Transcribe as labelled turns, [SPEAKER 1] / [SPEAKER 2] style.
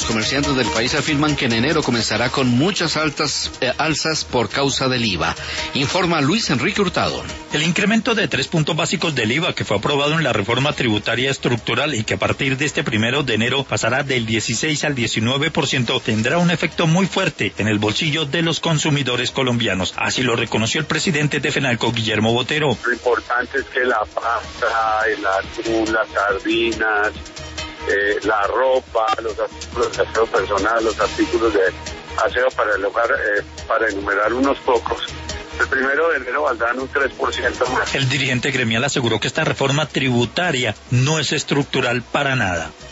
[SPEAKER 1] Comerciantes del país afirman que en enero comenzará con muchas alzas por causa del IVA. Informa Luis Enrique Hurtado.
[SPEAKER 2] El incremento de 3 puntos básicos del IVA que fue aprobado en la reforma tributaria estructural y que a partir de este 1 de enero pasará del 16 al 19% tendrá un efecto muy fuerte en el bolsillo de los consumidores colombianos. Así lo reconoció el presidente de FENALCO, Guillermo Botero.
[SPEAKER 3] Lo importante es que la pasta, el atún, las sardinas, la ropa, los artículos de aseo personal, los artículos de aseo para el hogar, para enumerar unos pocos, el 1 de enero valdrán un 3% más.
[SPEAKER 2] El dirigente gremial aseguró que esta reforma tributaria no es estructural para nada.